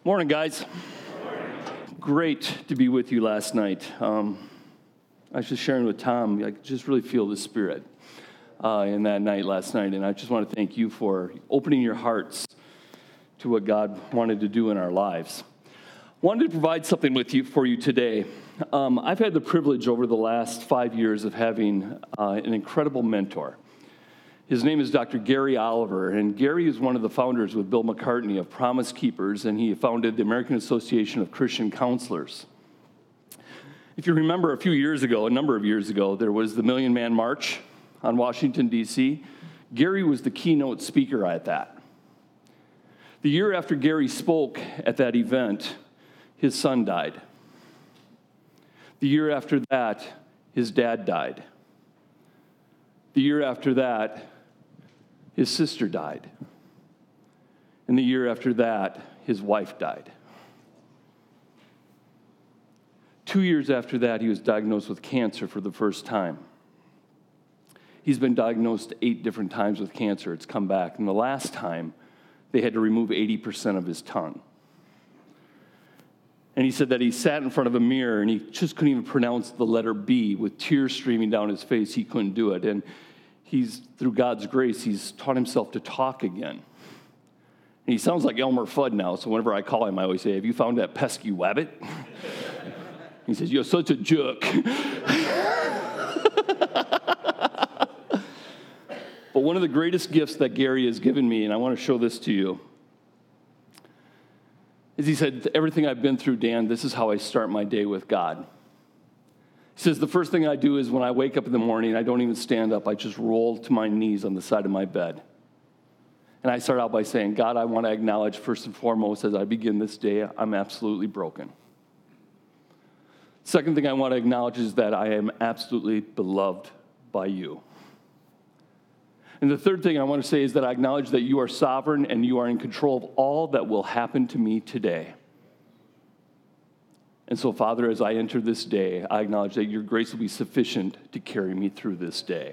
Morning, guys. Great to be with you last night. I was just sharing with Tom, I could just really feel the Spirit in that night last night, and I just want to thank you for opening your hearts to what God wanted to do in our lives. Wanted to provide something for you today. I've had the privilege over the last 5 years of having an incredible mentor. His name is Dr. Gary Oliver, and Gary is one of the founders with Bill McCartney of Promise Keepers, and he founded the American Association of Christian Counselors. If you remember a number of years ago, there was the Million Man March on Washington, D.C. Gary was the keynote speaker at that. The year after Gary spoke at that event, his son died. The year after that, his dad died. The year after that, his sister died. And the year after that, his wife died. 2 years after that, he was diagnosed with cancer for the first time. He's been diagnosed 8 different times with cancer. It's come back. And the last time, they had to remove 80% of his tongue. And he said that he sat in front of a mirror and he just couldn't even pronounce the letter B with tears streaming down his face. He couldn't do it. And through God's grace, he's taught himself to talk again. And he sounds like Elmer Fudd now, so whenever I call him, I always say, "Have you found that pesky wabbit?" He says, "You're such a jerk." But one of the greatest gifts that Gary has given me, and I want to show this to you, is he said, "Everything I've been through, Dan, this is how I start my day with God." He says, "The first thing I do is when I wake up in the morning, I don't even stand up. I just roll to my knees on the side of my bed. And I start out by saying, God, I want to acknowledge first and foremost as I begin this day, I'm absolutely broken. Second thing I want to acknowledge is that I am absolutely beloved by you. And the third thing I want to say is that I acknowledge that you are sovereign and you are in control of all that will happen to me today. And so, Father, as I enter this day, I acknowledge that your grace will be sufficient to carry me through this day."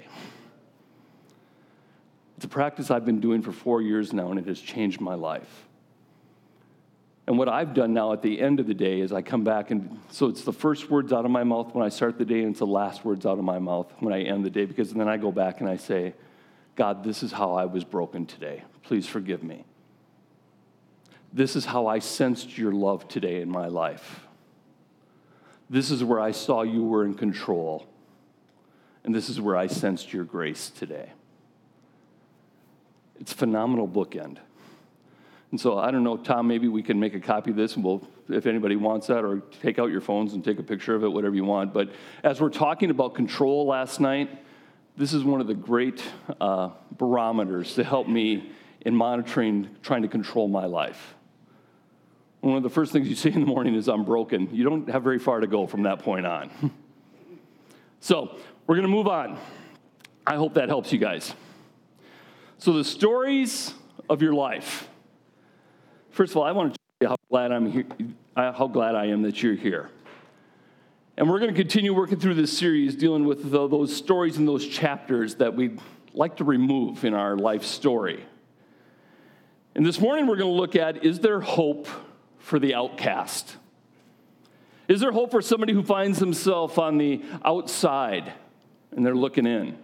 It's a practice I've been doing for 4 years now, and it has changed my life. And what I've done now at the end of the day is I come back, and so it's the first words out of my mouth when I start the day, and it's the last words out of my mouth when I end the day, because then I go back and I say, God, this is how I was broken today. Please forgive me. This is how I sensed your love today in my life. This is where I saw you were in control. And this is where I sensed your grace today. It's a phenomenal bookend. And so I don't know, Tom, maybe we can make a copy of this, and we'll, if anybody wants that, or take out your phones and take a picture of it, whatever you want. But as we're talking about control last night, this is one of the great barometers to help me in monitoring, trying to control my life. One of the first things you say in the morning is, I'm broken. You don't have very far to go from that point on. So we're going to move on. I hope that helps you guys. So the stories of your life. First of all, I want to tell you how glad I'm here, how glad I am that you're here. And we're going to continue working through this series dealing with those stories and those chapters that we'd like to remove in our life story. And this morning we're going to look at, is there hope for the outcast? Is there hope for somebody who finds himself on the outside and they're looking in?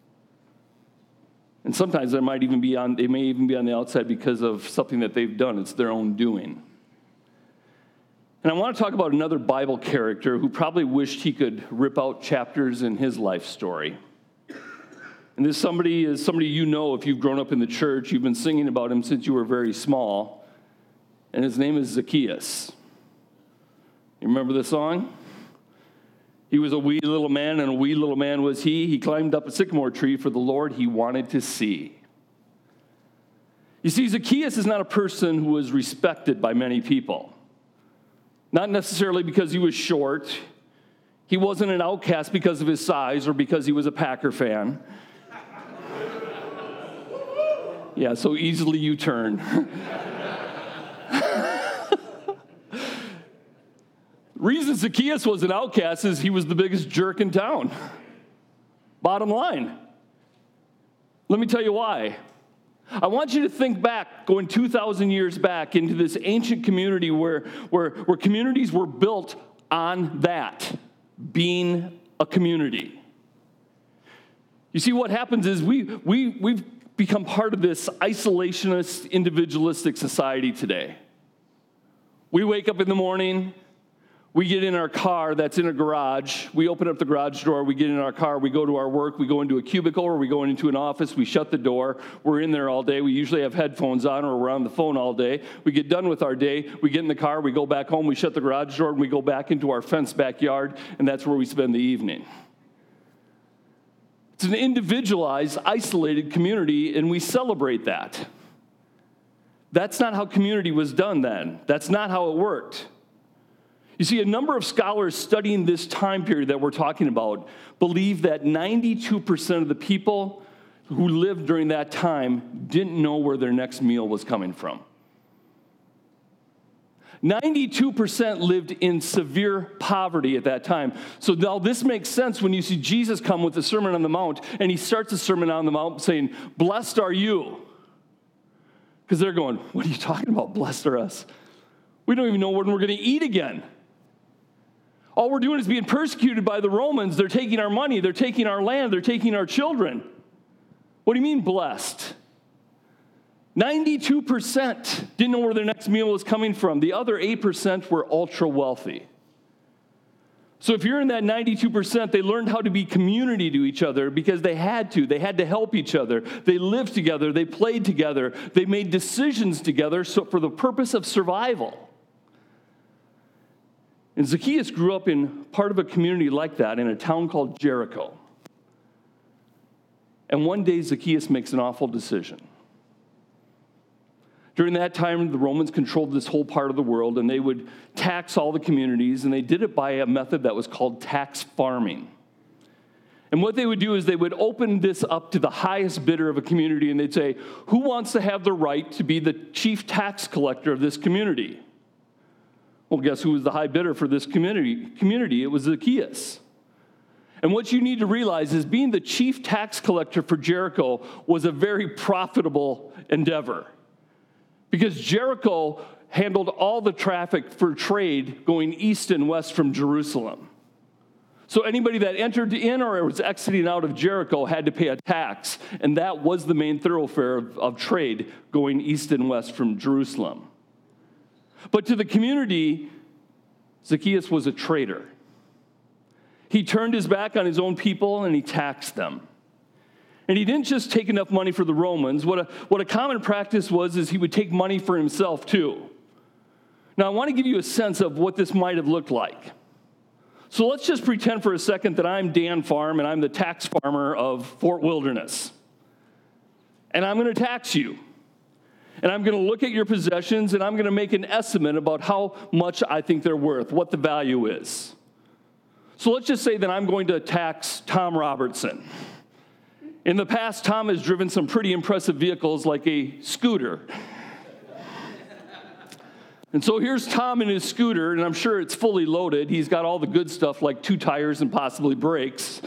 And sometimes they may even be on the outside because of something that they've done. It's their own doing. And I want to talk about another Bible character who probably wished he could rip out chapters in his life story. And this somebody is somebody you know if you've grown up in the church. You've been singing about him since you were very small. And his name is Zacchaeus. You remember the song? He was a wee little man, and a wee little man was he. He climbed up a sycamore tree for the Lord he wanted to see. You see, Zacchaeus is not a person who was respected by many people. Not necessarily because he was short. He wasn't an outcast because of his size or because he was a Packer fan. Yeah, so easily you turn. Reason Zacchaeus was an outcast is he was the biggest jerk in town. Bottom line. Let me tell you why. I want you to think back, going 2,000 years back into this ancient community where communities were built on that, being a community. You see, what happens is we've become part of this isolationist, individualistic society today. We wake up in the morning, we get in our car that's in a garage, we open up the garage door, we get in our car, we go to our work, we go into a cubicle or we go into an office, we shut the door, we're in there all day, we usually have headphones on or we're on the phone all day. We get done with our day, we get in the car, we go back home, we shut the garage door, and we go back into our fenced backyard, and that's where we spend the evening. It's an individualized, isolated community, and we celebrate that. That's not how community was done then. That's not how it worked. You see, a number of scholars studying this time period that we're talking about believe that 92% of the people who lived during that time didn't know where their next meal was coming from. 92% lived in severe poverty at that time. So now this makes sense when you see Jesus come with the Sermon on the Mount, and he starts the Sermon on the Mount saying, "Blessed are you." Because they're going, "What are you talking about? Blessed are us. We don't even know when we're going to eat again. All we're doing is being persecuted by the Romans. They're taking our money. They're taking our land. They're taking our children. What do you mean blessed?" 92% didn't know where their next meal was coming from. The other 8% were ultra wealthy. So if you're in that 92%, they learned how to be community to each other because they had to. They had to help each other. They lived together. They played together. They made decisions together for the purpose of survival. And Zacchaeus grew up in part of a community like that in a town called Jericho. And one day Zacchaeus makes an awful decision. During that time, the Romans controlled this whole part of the world, and they would tax all the communities, and they did it by a method that was called tax farming. And what they would do is they would open this up to the highest bidder of a community, and they'd say, "Who wants to have the right to be the chief tax collector of this community?" Well, guess who was the high bidder for this community? It was Zacchaeus. And what you need to realize is being the chief tax collector for Jericho was a very profitable endeavor. Because Jericho handled all the traffic for trade going east and west from Jerusalem. So anybody that entered in or was exiting out of Jericho had to pay a tax, and that was the main thoroughfare of trade going east and west from Jerusalem. But to the community, Zacchaeus was a traitor. He turned his back on his own people and he taxed them. And he didn't just take enough money for the Romans. What a common practice was is he would take money for himself too. Now I want to give you a sense of what this might have looked like. So let's just pretend for a second that I'm Dan Farm and I'm the tax farmer of Fort Wilderness. And I'm going to tax you. And I'm going to look at your possessions and I'm going to make an estimate about how much I think they're worth, what the value is. So let's just say that I'm going to tax Tom Robertson. In the past, Tom has driven some pretty impressive vehicles like a scooter. And so here's Tom in his scooter, and I'm sure it's fully loaded. He's got all the good stuff like 2 tires and possibly brakes.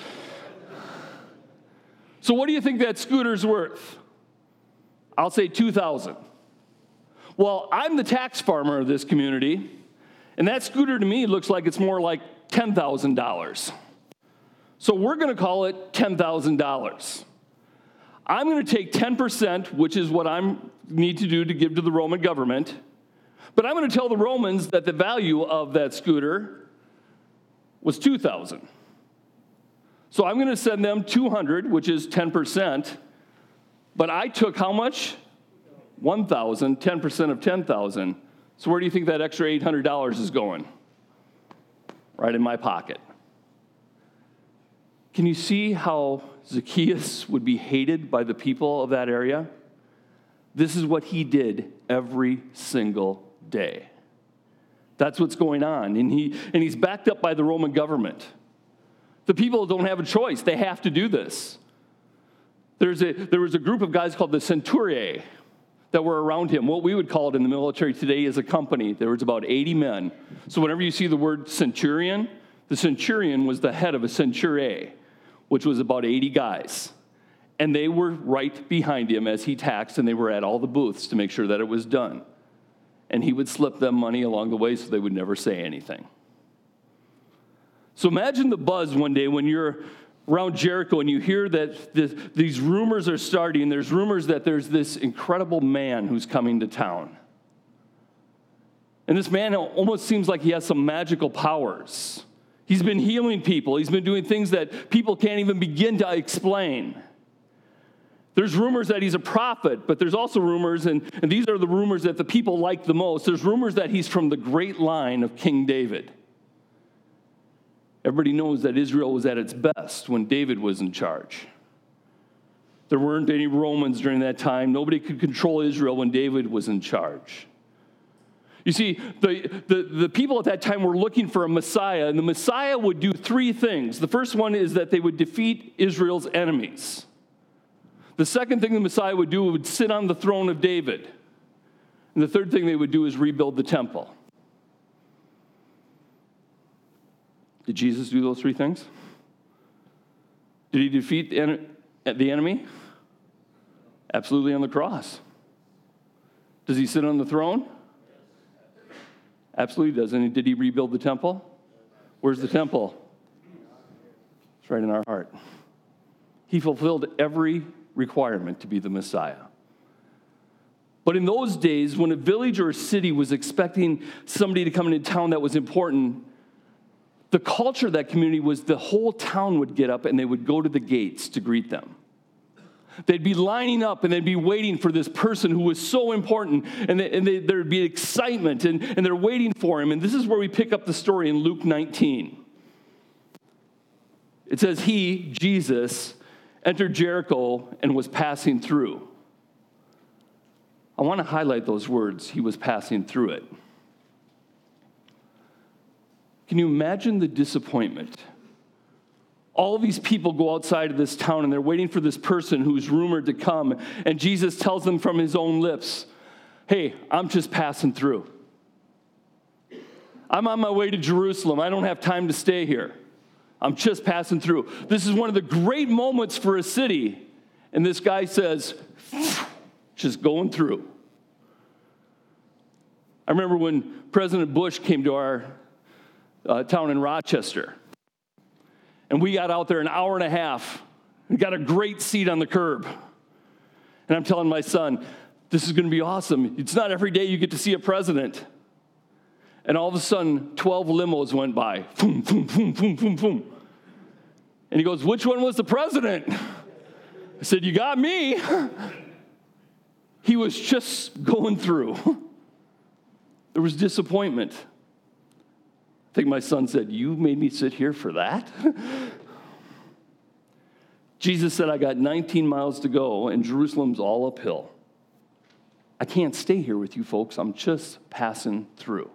So what do you think that scooter's worth? I'll say $2,000. Well, I'm the tax farmer of this community, and that scooter to me looks like it's more like $10,000. So we're going to call it $10,000. I'm going to take 10%, which is what I need to do to give to the Roman government, but I'm going to tell the Romans that the value of that scooter was $2,000. So I'm going to send them $200, which is 10%, but I took how much? $1,000, 10% of $10,000. So where do you think that extra $800 is going? Right in my pocket. Can you see how Zacchaeus would be hated by the people of that area? This is what he did every single day. That's what's going on. And he's backed up by the Roman government. The people don't have a choice. They have to do this. There was a group of guys called the Centuriae that were around him. What we would call it in the military today is a company. There was about 80 men. So whenever you see the word centurion, the centurion was the head of a centuriae, which was about 80 guys. And they were right behind him as he taxed, and they were at all the booths to make sure that it was done. And he would slip them money along the way so they would never say anything. So imagine the buzz one day when you're around Jericho and you hear that these rumors are starting. There's rumors that there's this incredible man who's coming to town. And this man almost seems like he has some magical powers. He's been healing people. He's been doing things that people can't even begin to explain. There's rumors that he's a prophet, but there's also rumors, and these are the rumors that the people like the most. There's rumors that he's from the great line of King David. Everybody knows that Israel was at its best when David was in charge. There weren't any Romans during that time. Nobody could control Israel when David was in charge. You see, the people at that time were looking for a Messiah, and the Messiah would do three things. The first one is that they would defeat Israel's enemies. The second thing the Messiah would do would sit on the throne of David. And the third thing they would do is rebuild the temple. Did Jesus do those three things? Did he defeat the enemy? Absolutely, on the cross. Does he sit on the throne? Absolutely does. And did he rebuild the temple? Where's the temple? It's right in our heart. He fulfilled every requirement to be the Messiah. But in those days, when a village or a city was expecting somebody to come into town that was important, the culture of that community was the whole town would get up and they would go to the gates to greet them. They'd be lining up and they'd be waiting for this person who was so important, and there'd be excitement, and they're waiting for him. And this is where we pick up the story in Luke 19. It says, he, Jesus, entered Jericho and was passing through. I want to highlight those words, he was passing through it. Can you imagine the disappointment? All of these people go outside of this town and they're waiting for this person who's rumored to come. And Jesus tells them from his own lips, hey, I'm just passing through. I'm on my way to Jerusalem. I don't have time to stay here. I'm just passing through. This is one of the great moments for a city. And this guy says, just going through. I remember when President Bush came to our town in Rochester. And we got out there an hour and a half. We got a great seat on the curb. And I'm telling my son, this is going to be awesome. It's not every day you get to see a president. And all of a sudden, 12 limos went by. Boom, boom, boom, boom, boom, boom. And he goes, which one was the president? I said, you got me. He was just going through. There was disappointment. I think my son said, you made me sit here for that? Jesus said, I got 19 miles to go, and Jerusalem's all uphill. I can't stay here with you folks. I'm just passing through.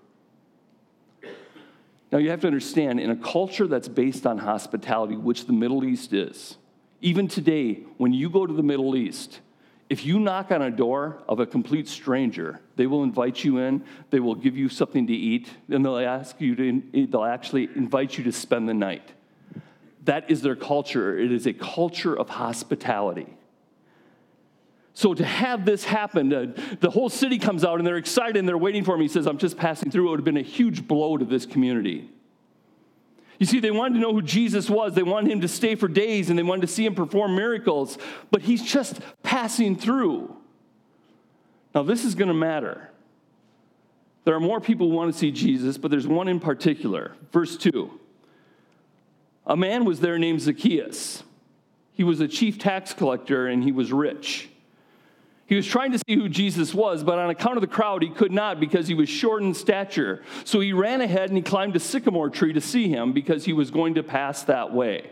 Now, you have to understand, in a culture that's based on hospitality, which the Middle East is, even today, when you go to the Middle East, if you knock on a door of a complete stranger, they will invite you in, they will give you something to eat, and they'll actually invite you to spend the night. That is their culture. It is a culture of hospitality. So to have this happen, the whole city comes out and they're excited and they're waiting for him. He says, I'm just passing through. It would have been a huge blow to this community. You see, they wanted to know who Jesus was. They wanted him to stay for days, and they wanted to see him perform miracles. But he's just passing through. Now, this is going to matter. There are more people who want to see Jesus, but there's one in particular. Verse 2. A man was there named Zacchaeus. He was a chief tax collector, and he was rich. He was trying to see who Jesus was, but on account of the crowd, he could not because he was short in stature. So he ran ahead and he climbed a sycamore tree to see him because he was going to pass that way.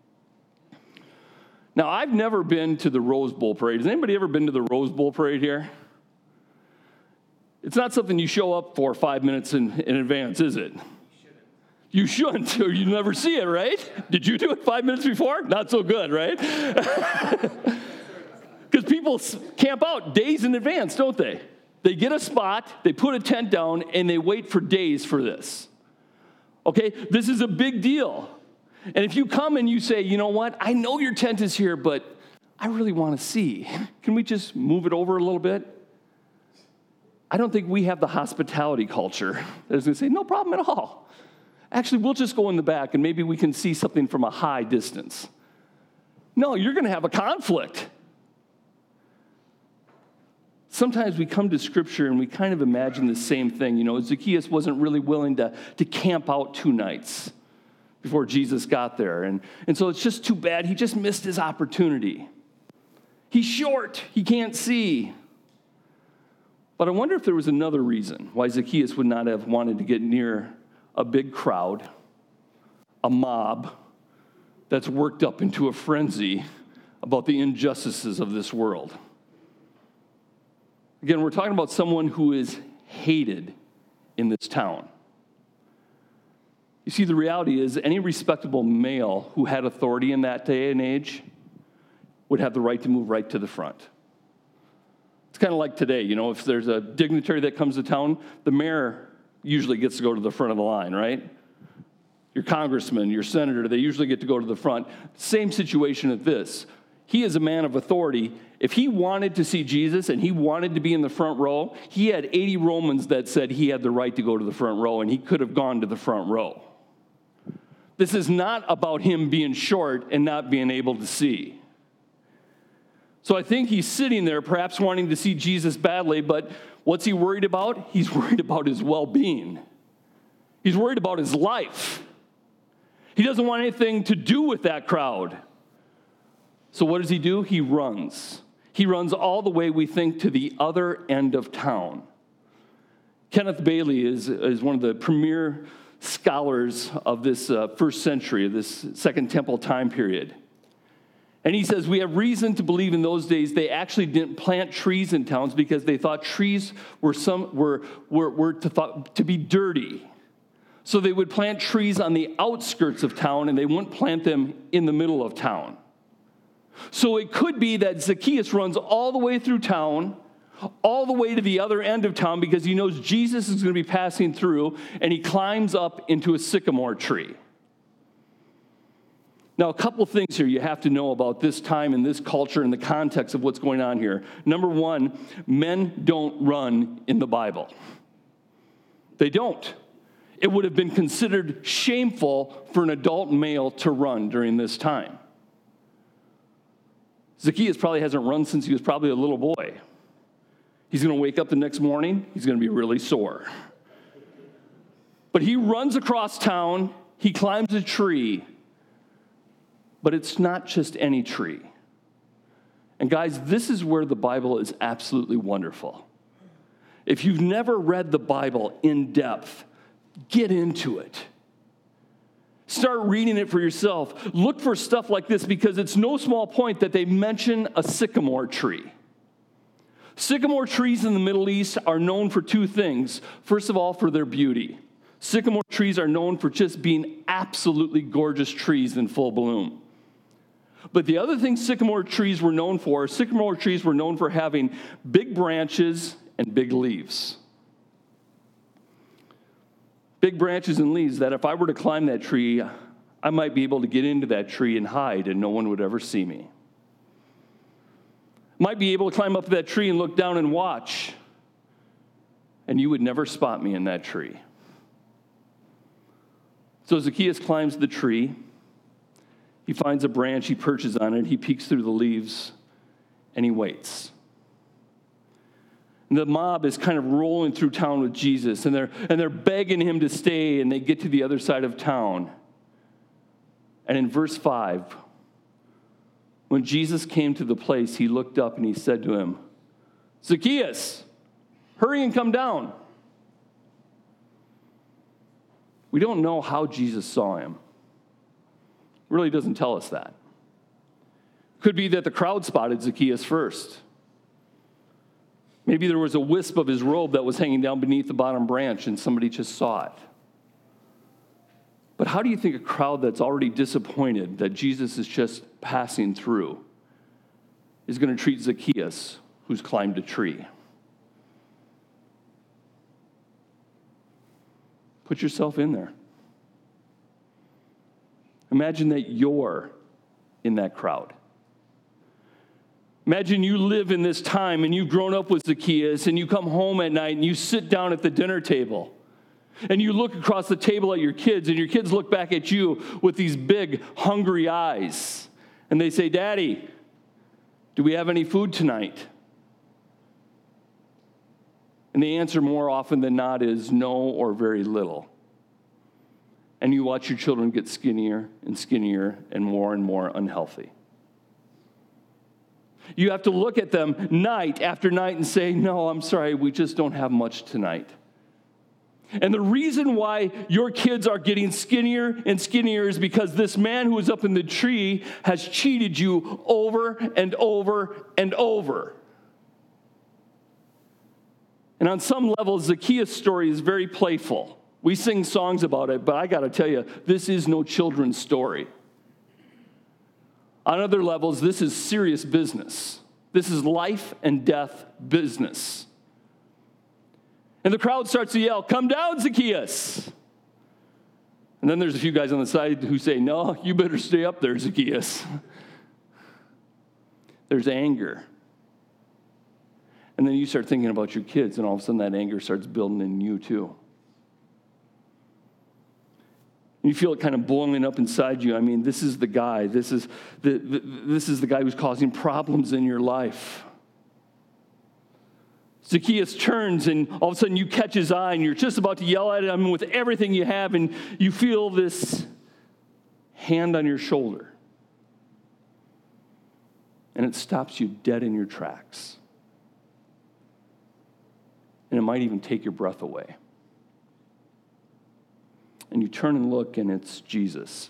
Now, I've never been to the Rose Bowl parade. Has anybody ever been to the Rose Bowl parade here? It's not something you show up for 5 minutes in advance, is it? You shouldn't, or you never see it, right? Did you do it 5 minutes before? Not so good, right? Because people camp out days in advance, don't they? They get a spot, they put a tent down, and they wait for days for this. Okay? This is a big deal. And if you come and you say, you know what? I know your tent is here, but I really want to see. Can we just move it over a little bit? I don't think we have the hospitality culture that is going to say, no problem at all. Actually, we'll just go in the back and maybe we can see something from a high distance. No, you're going to have a conflict. Sometimes we come to Scripture and we kind of imagine the same thing. Zacchaeus wasn't really willing to camp out 2 nights before Jesus got there. And so it's just too bad. He just missed his opportunity. He's short. He can't see. But I wonder if there was another reason why Zacchaeus would not have wanted to get near a big crowd, a mob that's worked up into a frenzy about the injustices of this world. Again, we're talking about someone who is hated in this town. You see, the reality is any respectable male who had authority in that day and age would have the right to move right to the front. It's kind of like today, if there's a dignitary that comes to town, the mayor usually gets to go to the front of the line, right? Your congressman, your senator, they usually get to go to the front. Same situation at this. He is a man of authority. If he wanted to see Jesus and he wanted to be in the front row, he had 80 Romans that said he had the right to go to the front row, and he could have gone to the front row. This is not about him being short and not being able to see. So I think he's sitting there perhaps wanting to see Jesus badly, but what's he worried about? He's worried about his well-being. He's worried about his life. He doesn't want anything to do with that crowd. So what does he do? He runs. He runs all the way, we think, to the other end of town. Kenneth Bailey is one of the premier scholars of this first century, of this Second Temple time period. And he says, we have reason to believe in those days they actually didn't plant trees in towns because they thought trees were to be dirty. So they would plant trees on the outskirts of town, and they wouldn't plant them in the middle of town. So it could be that Zacchaeus runs all the way through town, all the way to the other end of town, because he knows Jesus is going to be passing through, and he climbs up into a sycamore tree. Now, a couple things here you have to know about this time and this culture and the context of what's going on here. Number one, men don't run in the Bible. They don't. It would have been considered shameful for an adult male to run during this time. Zacchaeus probably hasn't run since he was probably a little boy. He's going to wake up the next morning, he's going to be really sore. But he runs across town, he climbs a tree. But it's not just any tree. And guys, this is where the Bible is absolutely wonderful. If you've never read the Bible in depth, get into it. Start reading it for yourself. Look for stuff like this because it's no small point that they mention a sycamore tree. Sycamore trees in the Middle East are known for 2 things. First of all, for their beauty. Sycamore trees are known for just being absolutely gorgeous trees in full bloom. But the other thing sycamore trees were known for having big branches and big leaves. Big branches and leaves that if I were to climb that tree, I might be able to get into that tree and hide and no one would ever see me. Might be able to climb up that tree and look down and watch, and you would never spot me in that tree. So Zacchaeus climbs the tree. He finds a branch, he perches on it, he peeks through the leaves, and he waits. And the mob is kind of rolling through town with Jesus, and they're begging him to stay, and they get to the other side of town. And in verse 5, when Jesus came to the place, he looked up and he said to him, Zacchaeus, hurry and come down. We don't know how Jesus saw him. Really doesn't tell us that. Could be that the crowd spotted Zacchaeus first. Maybe there was a wisp of his robe that was hanging down beneath the bottom branch and somebody just saw it. But how do you think a crowd that's already disappointed that Jesus is just passing through is going to treat Zacchaeus, who's climbed a tree? Put yourself in there. Imagine that you're in that crowd. Imagine you live in this time and you've grown up with Zacchaeus and you come home at night and you sit down at the dinner table and you look across the table at your kids and your kids look back at you with these big, hungry eyes. And they say, "Daddy, do we have any food tonight?" And the answer more often than not is no or very little. And you watch your children get skinnier and skinnier and more unhealthy. You have to look at them night after night and say, "No, I'm sorry, we just don't have much tonight." And the reason why your kids are getting skinnier and skinnier is because this man who is up in the tree has cheated you over and over and over. And on some level, Zacchaeus' story is very playful. We sing songs about it, but I got to tell you, this is no children's story. On other levels, this is serious business. This is life and death business. And the crowd starts to yell, "Come down, Zacchaeus." And then there's a few guys on the side who say, "No, you better stay up there, Zacchaeus." There's anger. And then you start thinking about your kids, and all of a sudden that anger starts building in you too. You feel it kind of boiling up inside you. I mean, this is the guy. This is the guy who's causing problems in your life. Zacchaeus turns, and all of a sudden you catch his eye, and you're just about to yell at him with everything you have, and you feel this hand on your shoulder. And it stops you dead in your tracks. And it might even take your breath away. And you turn and look, and it's Jesus.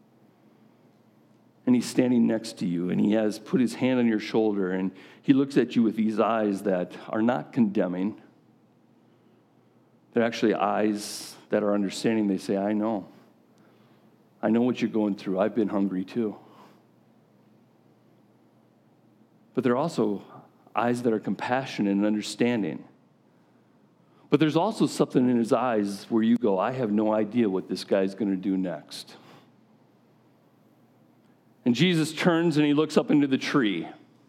And he's standing next to you, and he has put his hand on your shoulder, and he looks at you with these eyes that are not condemning. They're actually eyes that are understanding. They say, I know what you're going through. I've been hungry too. But they're also eyes that are compassionate and understanding. But there's also something in his eyes where you go, I have no idea what this guy's going to do next. And Jesus turns and he looks up into the tree.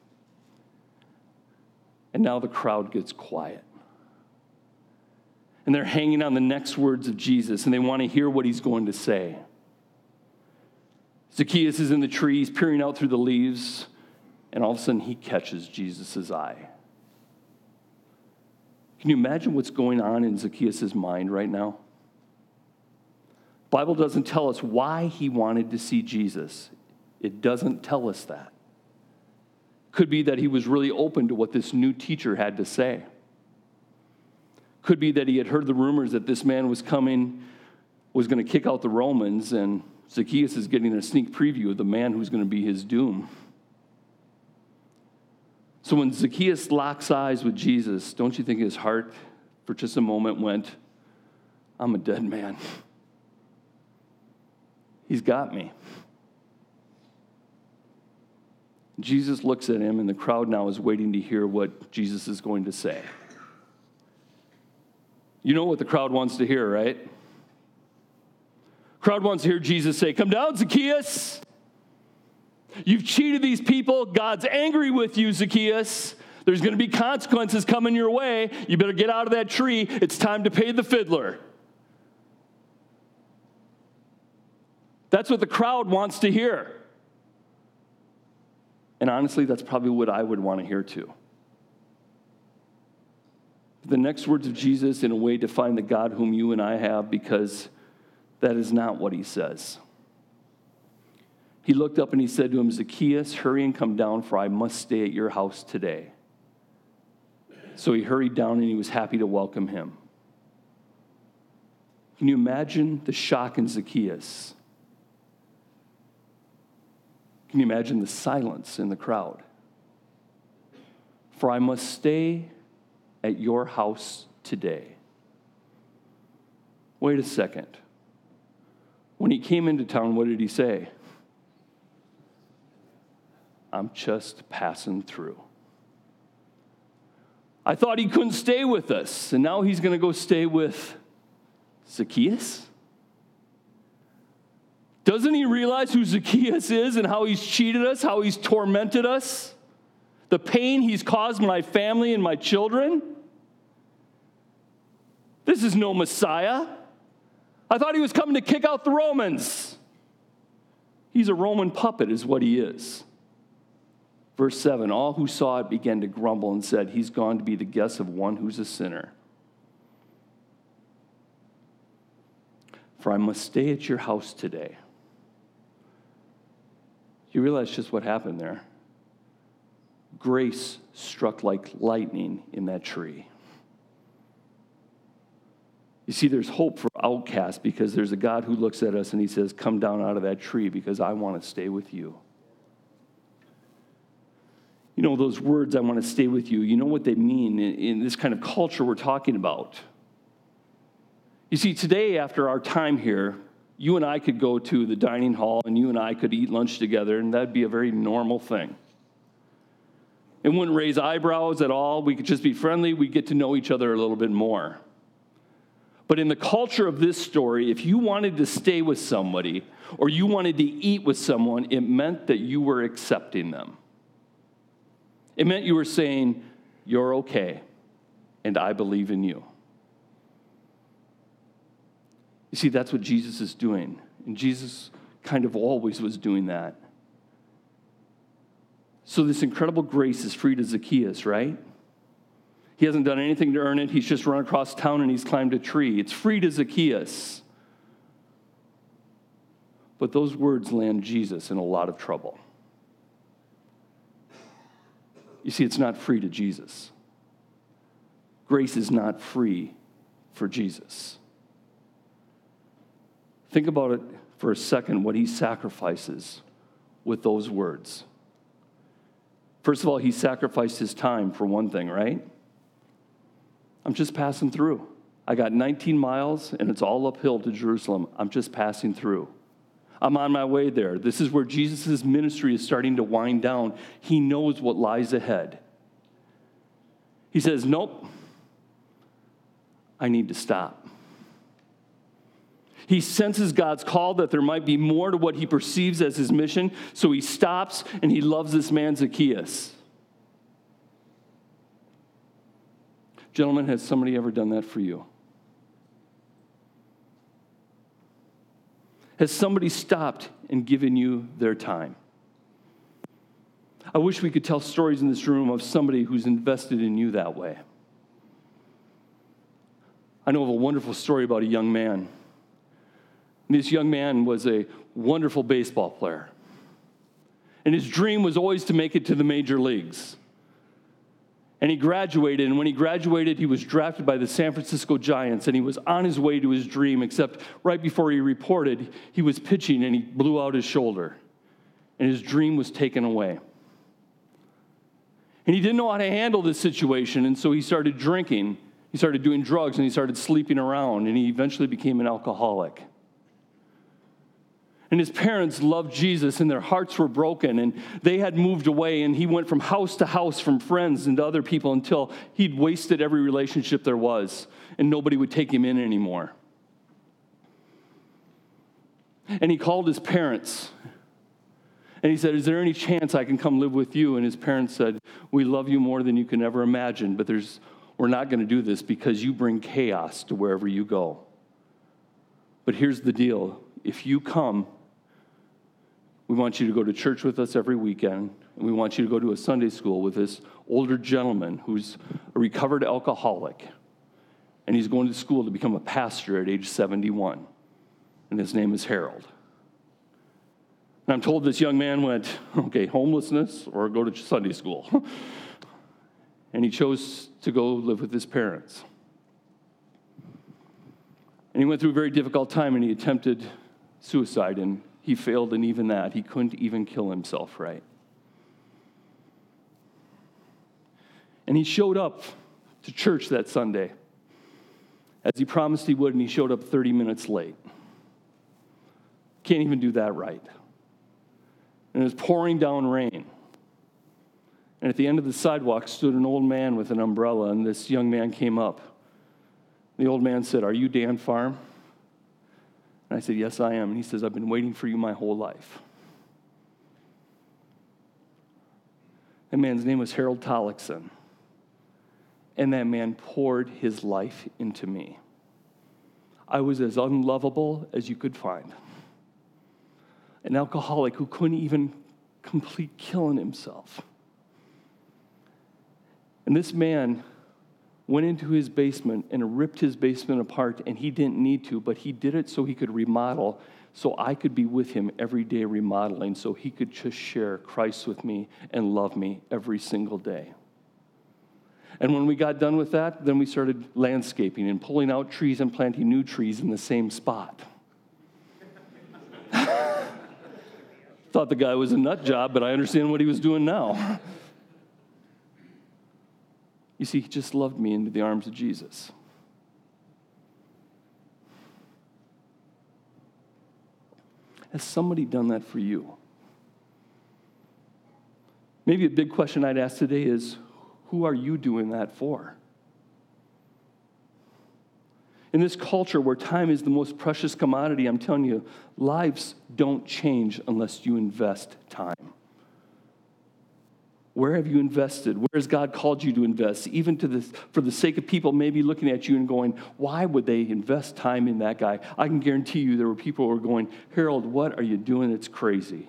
And now the crowd gets quiet. And they're hanging on the next words of Jesus, and they want to hear what he's going to say. Zacchaeus is in the tree, he's peering out through the leaves, and all of a sudden he catches Jesus' eye. Can you imagine what's going on in Zacchaeus' mind right now? The Bible doesn't tell us why he wanted to see Jesus. It doesn't tell us that. Could be that he was really open to what this new teacher had to say. Could be that he had heard the rumors that this man was coming, was going to kick out the Romans, and Zacchaeus is getting a sneak preview of the man who's going to be his doom. So when Zacchaeus locks eyes with Jesus, don't you think his heart for just a moment went, I'm a dead man. He's got me. Jesus looks at him, and the crowd now is waiting to hear what Jesus is going to say. You know what the crowd wants to hear, right? Crowd wants to hear Jesus say, "Come down, Zacchaeus. You've cheated these people. God's angry with you, Zacchaeus. There's going to be consequences coming your way. You better get out of that tree. It's time to pay the fiddler." That's what the crowd wants to hear. And honestly, that's probably what I would want to hear too. The next words of Jesus, in a way, define the God whom you and I have, because that is not what he says. He looked up and he said to him, "Zacchaeus, hurry and come down, for I must stay at your house today." So he hurried down, and he was happy to welcome him. Can you imagine the shock in Zacchaeus? Can you imagine the silence in the crowd? "For I must stay at your house today." Wait a second. When he came into town, what did he say? "I'm just passing through." I thought he couldn't stay with us, and now he's going to go stay with Zacchaeus? Doesn't he realize who Zacchaeus is and how he's cheated us, how he's tormented us? The pain he's caused my family and my children? This is no Messiah. I thought he was coming to kick out the Romans. He's a Roman puppet is what he is. Verse 7, all who saw it began to grumble and said, he's gone to be the guest of one who's a sinner. For I must stay at your house today. You realize just what happened there? Grace struck like lightning in that tree. You see, there's hope for outcasts because there's a God who looks at us and he says, come down out of that tree because I want to stay with you. You know, those words, I want to stay with you, you know what they mean in this kind of culture we're talking about. You see, today after our time here, you and I could go to the dining hall and you and I could eat lunch together, and that'd be a very normal thing. It wouldn't raise eyebrows at all. We could just be friendly. We'd get to know each other a little bit more. But in the culture of this story, if you wanted to stay with somebody or you wanted to eat with someone, it meant that you were accepting them. It meant you were saying, you're okay, and I believe in you. You see, that's what Jesus is doing. And Jesus kind of always was doing that. So this incredible grace is free to Zacchaeus, right? He hasn't done anything to earn it. He's just run across town and he's climbed a tree. It's free to Zacchaeus. But those words land Jesus in a lot of trouble. You see, it's not free to Jesus. Grace is not free for Jesus. Think about it for a second, what he sacrifices with those words. First of all, he sacrificed his time for one thing, right? I'm just passing through. I got 19 miles, and it's all uphill to Jerusalem. I'm just passing through. I'm on my way there. This is where Jesus' ministry is starting to wind down. He knows what lies ahead. He says, nope, I need to stop. He senses God's call that there might be more to what he perceives as his mission, so he stops and he loves this man Zacchaeus. Gentlemen, has somebody ever done that for you? Has somebody stopped and given you their time? I wish we could tell stories in this room of somebody who's invested in you that way. I know of a wonderful story about a young man. This young man was a wonderful baseball player. And his dream was always to make it to the major leagues. And he graduated, and when he graduated, he was drafted by the San Francisco Giants, and he was on his way to his dream, except right before he reported, he was pitching, and he blew out his shoulder, and his dream was taken away. And he didn't know how to handle this situation, and so he started drinking, he started doing drugs, and he started sleeping around, and he eventually became an alcoholic. And his parents loved Jesus, and their hearts were broken, and they had moved away, and he went from house to house, from friends and to other people, until he'd wasted every relationship there was, and nobody would take him in anymore. And he called his parents, and he said, is there any chance I can come live with you? And his parents said, we love you more than you can ever imagine, but we're not going to do this because you bring chaos to wherever you go. But here's the deal. If you come, we want you to go to church with us every weekend, and we want you to go to a Sunday school with this older gentleman who's a recovered alcoholic, and he's going to school to become a pastor at age 71, and his name is Harold. And I'm told this young man went, okay, homelessness or go to Sunday school. And he chose to go live with his parents. And he went through a very difficult time, and he attempted suicide, and he failed in even that. He couldn't even kill himself, right? And he showed up to church that Sunday, as he promised he would, and he showed up 30 minutes late. Can't even do that right. And it was pouring down rain. And at the end of the sidewalk stood an old man with an umbrella, and this young man came up. The old man said, are you Dan Farm? And I said, yes, I am. And he says, I've been waiting for you my whole life. That man's name was Harold Tollickson. And that man poured his life into me. I was as unlovable as you could find. An alcoholic who couldn't even complete killing himself. And this man went into his basement and ripped his basement apart, and he didn't need to, but he did it so he could remodel, so I could be with him every day remodeling, so he could just share Christ with me and love me every single day. And when we got done with that, then we started landscaping and pulling out trees and planting new trees in the same spot. Thought the guy was a nut job, but I understand what he was doing now. You see, he just loved me into the arms of Jesus. Has somebody done that for you? Maybe a big question I'd ask today is, who are you doing that for? In this culture where time is the most precious commodity, I'm telling you, lives don't change unless you invest time. Where have you invested? Where has God called you to invest? Even for the sake of people maybe looking at you and going, why would they invest time in that guy? I can guarantee you there were people who were going, Harold, what are you doing? It's crazy.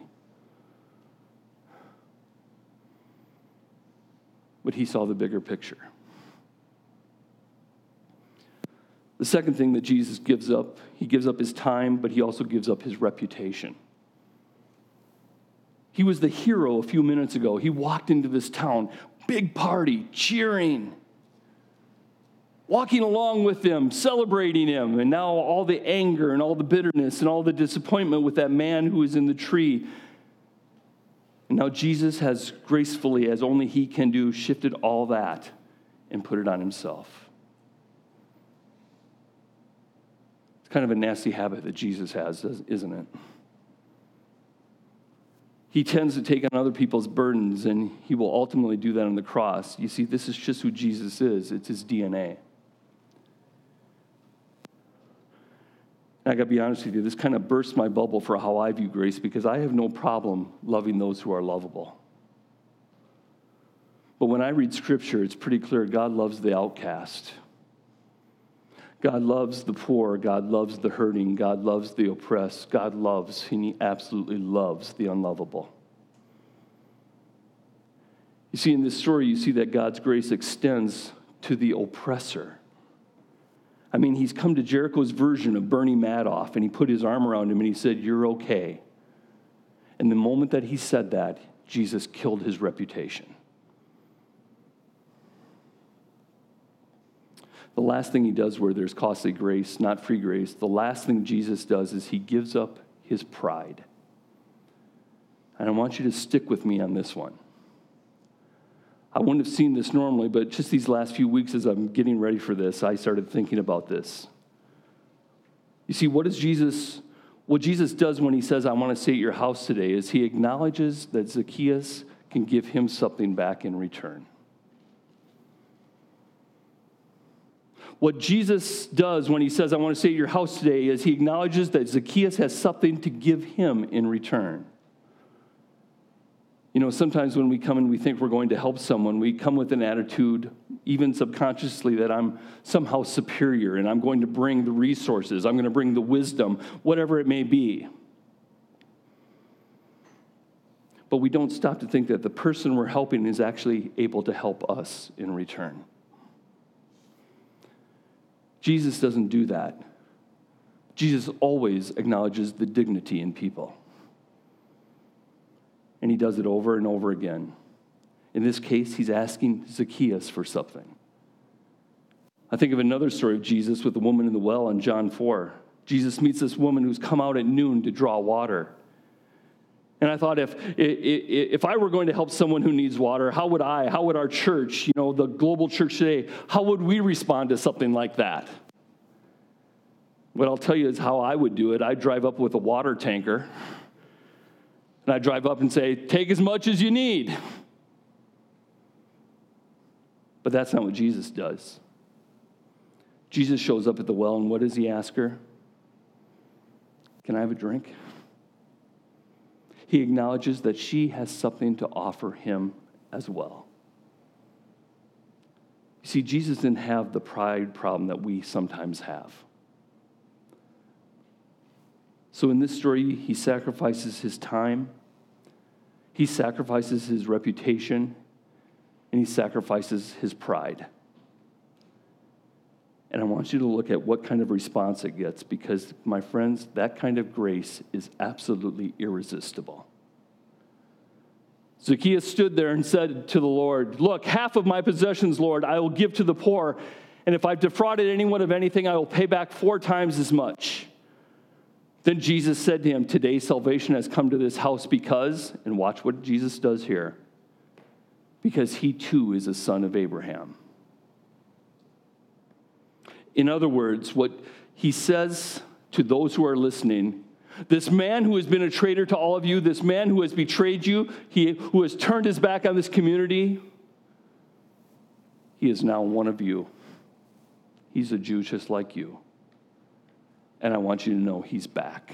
But he saw the bigger picture. The second thing that Jesus gives up, he gives up his time, but he also gives up his reputation. He was the hero a few minutes ago. He walked into this town, big party, cheering, walking along with them, celebrating him. And now all the anger and all the bitterness and all the disappointment with that man who is in the tree. And now Jesus has gracefully, as only he can do, shifted all that and put it on himself. It's kind of a nasty habit that Jesus has, isn't it? He tends to take on other people's burdens, and he will ultimately do that on the cross. You see, this is just who Jesus is. It's his DNA. And I got to be honest with you, this kind of bursts my bubble for how I view grace, because I have no problem loving those who are lovable. But when I read Scripture, it's pretty clear God loves the outcast. God loves the poor. God loves the hurting. God loves the oppressed. God loves, and he absolutely loves the unlovable. You see, in this story, you see that God's grace extends to the oppressor. I mean, he's come to Jericho's version of Bernie Madoff, and he put his arm around him, and he said, "You're okay." And the moment that he said that, Jesus killed his reputation. The last thing he does where there's costly grace, not free grace, the last thing Jesus does is he gives up his pride. And I want you to stick with me on this one. I wouldn't have seen this normally, but just these last few weeks as I'm getting ready for this, I started thinking about this. You see, what Jesus does when he says, "I want to stay at your house today," is he acknowledges that Zacchaeus can give him something back in return. What Jesus does when he says, "I want to stay at your house today," is he acknowledges that Zacchaeus has something to give him in return. You know, sometimes when we come and we think we're going to help someone, we come with an attitude, even subconsciously, that I'm somehow superior and I'm going to bring the resources, I'm going to bring the wisdom, whatever it may be. But we don't stop to think that the person we're helping is actually able to help us in return. Jesus doesn't do that. Jesus always acknowledges the dignity in people. And he does it over and over again. In this case, he's asking Zacchaeus for something. I think of another story of Jesus with the woman in the well in John 4. Jesus meets this woman who's come out at noon to draw water. And I thought, if I were going to help someone who needs water, how would our church, the global church today, how would we respond to something like that? What I'll tell you is how I would do it. I'd drive up with a water tanker, and I'd drive up and say, "Take as much as you need." But that's not what Jesus does. Jesus shows up at the well, and what does he ask her? "Can I have a drink?" He acknowledges that she has something to offer him as well. You see, Jesus didn't have the pride problem that we sometimes have. So in this story, he sacrifices his time, he sacrifices his reputation, and he sacrifices his pride. And I want you to look at what kind of response it gets, because, my friends, that kind of grace is absolutely irresistible. Zacchaeus stood there and said to the Lord, "Look, half of my possessions, Lord, I will give to the poor, and if I've defrauded anyone of anything, I will pay back 4 times as much." Then Jesus said to him, "Today salvation has come to this house because," and watch what Jesus does here, "because he too is a son of Abraham." In other words, what he says to those who are listening, this man who has been a traitor to all of you, this man who has betrayed you, who has turned his back on this community, he is now one of you. He's a Jew just like you. And I want you to know he's back.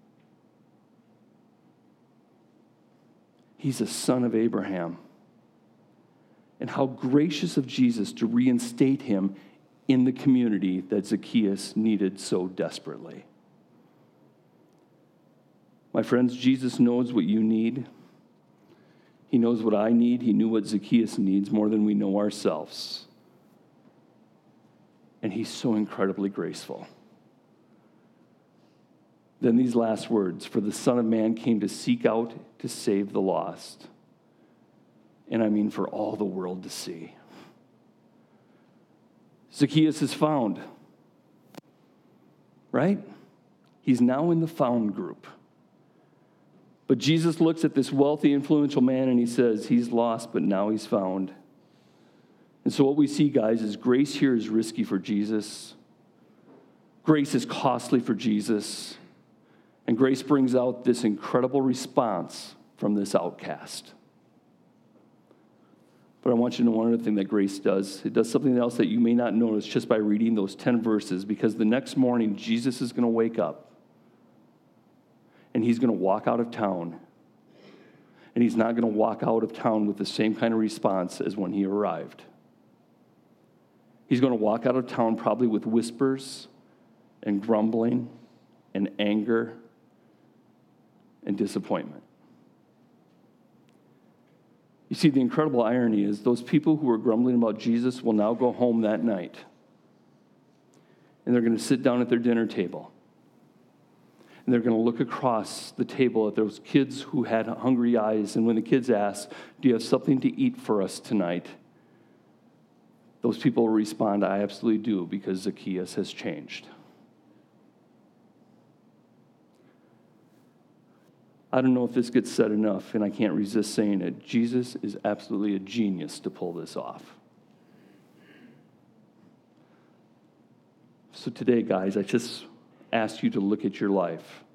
He's a son of Abraham. And how gracious of Jesus to reinstate him in the community that Zacchaeus needed so desperately. My friends, Jesus knows what you need. He knows what I need. He knew what Zacchaeus needs more than we know ourselves. And he's so incredibly graceful. Then these last words, "For the Son of Man came to seek out to save the lost." And I mean for all the world to see. Zacchaeus is found, right? He's now in the found group. But Jesus looks at this wealthy, influential man and he says, he's lost, but now he's found. And so what we see, guys, is grace here is risky for Jesus. Grace is costly for Jesus. And grace brings out this incredible response from this outcast. But I want you to know one other thing that grace does. It does something else that you may not notice just by reading those 10 verses, because the next morning, Jesus is going to wake up, and he's going to walk out of town, and he's not going to walk out of town with the same kind of response as when he arrived. He's going to walk out of town probably with whispers and grumbling and anger and disappointment. You see, the incredible irony is those people who were grumbling about Jesus will now go home that night. And they're going to sit down at their dinner table. And they're going to look across the table at those kids who had hungry eyes. And when the kids ask, "Do you have something to eat for us tonight?" those people will respond, "I absolutely do, because Zacchaeus has changed." I don't know if this gets said enough, and I can't resist saying it. Jesus is absolutely a genius to pull this off. So today, guys, I just ask you to look at your life.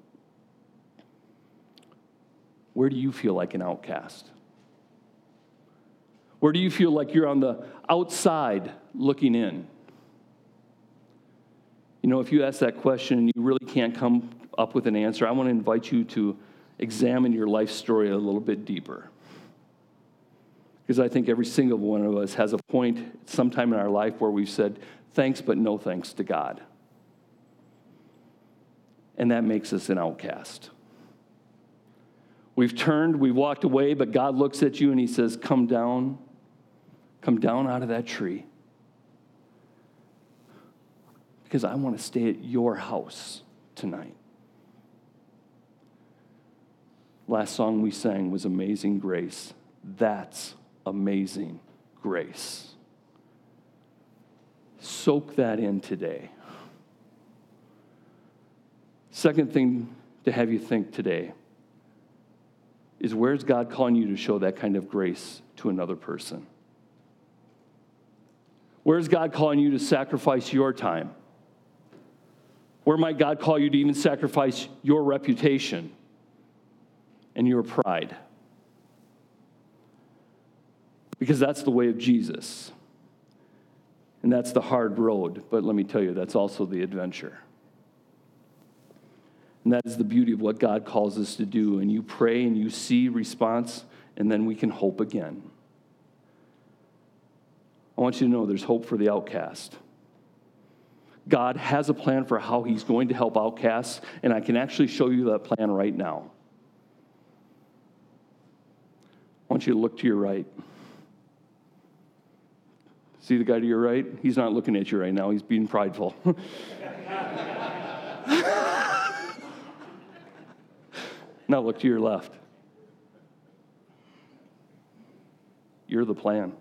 Where do you feel like an outcast? Where do you feel like you're on the outside looking in? You know, if you ask that question and you really can't come up with an answer, I want to invite you to examine your life story a little bit deeper. Because I think every single one of us has a point sometime in our life where we've said, thanks but no thanks to God. And that makes us an outcast. We've turned, we've walked away, but God looks at you and he says, come down out of that tree. Because I want to stay at your house tonight. Last song we sang was Amazing Grace. That's amazing grace. Soak that in today. Second thing to have you think today is, where's God calling you to show that kind of grace to another person? Where's God calling you to sacrifice your time? Where might God call you to even sacrifice your reputation and your pride? Because that's the way of Jesus. And that's the hard road. But let me tell you, that's also the adventure. And that is the beauty of what God calls us to do. And you pray and you see response, and then we can hope again. I want you to know there's hope for the outcast. God has a plan for how he's going to help outcasts, and I can actually show you that plan right now. I want you to look to your right. See the guy to your right? He's not looking at you right now. He's being prideful. Now look to your left. You're the plan.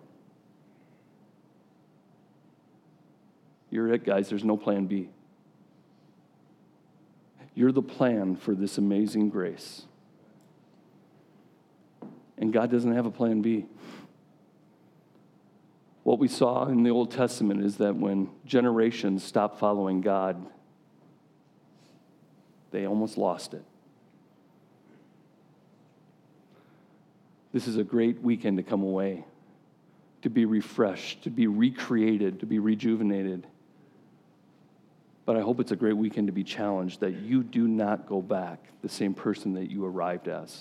You're it, guys. There's no plan B. You're the plan for this amazing grace. And God doesn't have a plan B. What we saw in the Old Testament is that when generations stopped following God, they almost lost it. This is a great weekend to come away, to be refreshed, to be recreated, to be rejuvenated. But I hope it's a great weekend to be challenged that you do not go back the same person that you arrived as.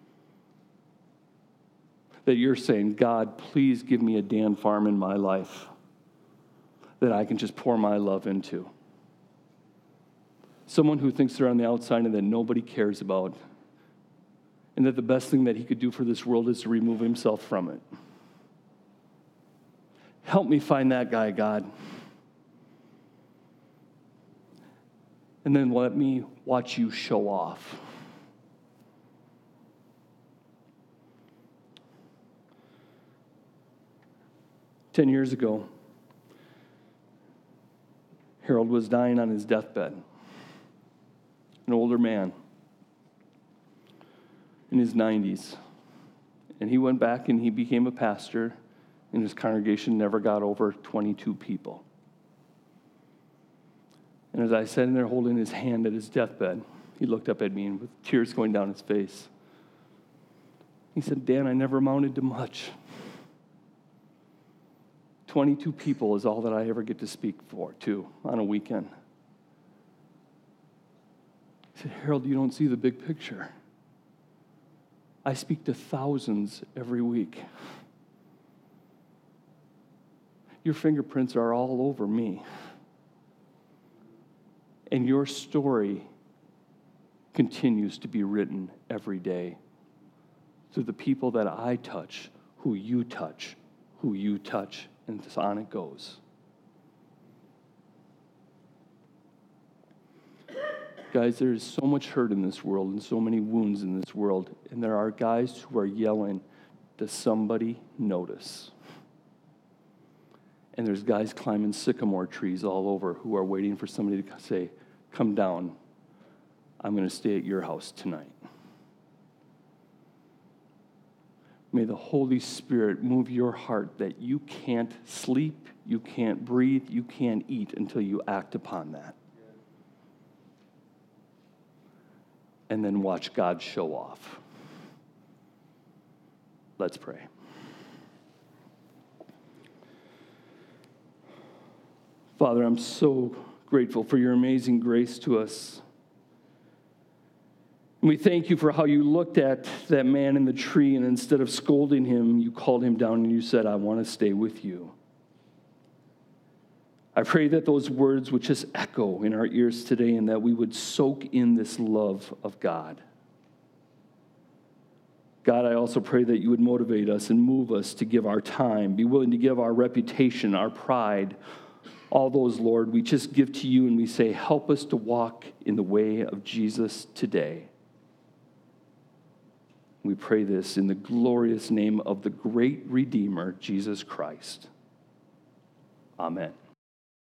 That you're saying, God, please give me a Dan Farm in my life that I can just pour my love into. Someone who thinks they're on the outside and that nobody cares about, and that the best thing that he could do for this world is to remove himself from it. Help me find that guy, God. And then let me watch you show off. Ten years ago, Harold was dying on his deathbed. An older man in his 90s. And he went back and he became a pastor, and his congregation never got over 22 people. And as I sat in there holding his hand at his deathbed, he looked up at me and with tears going down his face. He said, Dan, I never amounted to much. 22 people is all that I ever get to speak to on a weekend. He said, Harold, you don't see the big picture. I speak to thousands every week. Your fingerprints are all over me. And your story continues to be written every day through the people that I touch, who you touch, and on it goes. Guys, there is so much hurt in this world and so many wounds in this world, and there are guys who are yelling, does somebody notice? And there's guys climbing sycamore trees all over who are waiting for somebody to say, come down. I'm going to stay at your house tonight. May the Holy Spirit move your heart that you can't sleep, you can't breathe, you can't eat until you act upon that. And then watch God show off. Let's pray. Father, I'm so grateful for your amazing grace to us. And we thank you for how you looked at that man in the tree, and instead of scolding him, you called him down and you said, I want to stay with you. I pray that those words would just echo in our ears today and that we would soak in this love of God. God, I also pray that you would motivate us and move us to give our time, be willing to give our reputation, our pride, all those, Lord, we just give to you and we say, help us to walk in the way of Jesus today. We pray this in the glorious name of the great Redeemer, Jesus Christ. Amen.